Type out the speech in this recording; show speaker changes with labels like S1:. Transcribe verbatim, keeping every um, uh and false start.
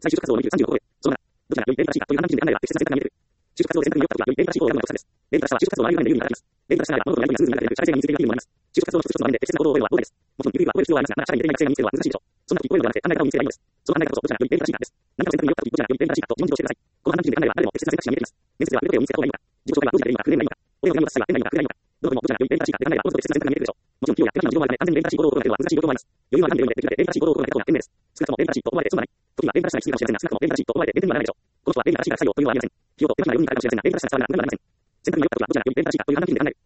S1: 再就職活動のさんじゅうごこえ、その中、どちらがより便利正しいかという判断基準で案内は適切な選択による。就職活動で選択によったときは、より便利正しい方を選ぶのがおすすめです。便利な人は就職活動を周りの場面で有利に働きます。便利な社内は物事のやり取りがスムーズになる社会性が身につける役にもなります。就職活動の一つ一つの場面で適切な行動を覚えるのは労働です。もちろん、ゆるいは覚える必要はありますが、まだ社会に出れない学生が身につけるのは難しいでしょう。そんな時、覚えるのではなくて、考え方を身につければいいのです。その考え方こそどちらがより便利正しいかです。何かを選択によったとき、どちらがより便利正しいかと自問自答してください。この判断基準で案内は誰も適切な選択肢が見えてきます。面接では腕を身につけた方がいいのか、自己紹介はどうしたらいいのか、訓練がいいのか、俺を読み渡す際は変な意味がいいのか、どのもどちらがより便利正しいかで考えはどの適切な選択が見えてくるでしょう。もちろん、企業や手の事情もあるため、安全に便利正しい行動を行うのは難しい状況もあります。余裕はあるので、できるだけ便利正しい行動を行う方が賢明です。少なくとも便利正しいと思われて損はない。時には便利正しさに過ぎるかもしれませんが、少なくとも便利正しいと思われて便利にはならないでしょう。この人は便利正しいが採用というのはありません。企業と手のような要因に変えるかもしれませんが、便利正しさに伝わらなくなるかもしれません。選択によったときはどちらがより便利正しいかという判断基準で考える。